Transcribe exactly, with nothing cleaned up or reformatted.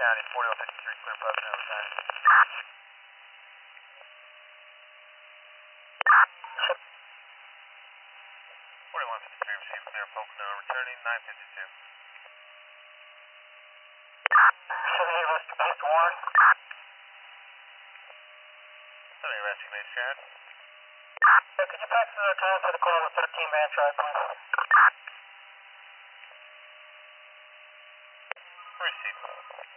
County, forty oh fifty-three, clear approach and overtime. forty-one fifty-three, received clear, Pocono, returning nine fifty-two. seventy-eight, rescue base to Warren. seventy-eight, rescue base, Chad. Hey, could you pass the time for the call with thirteen van try, please? Received.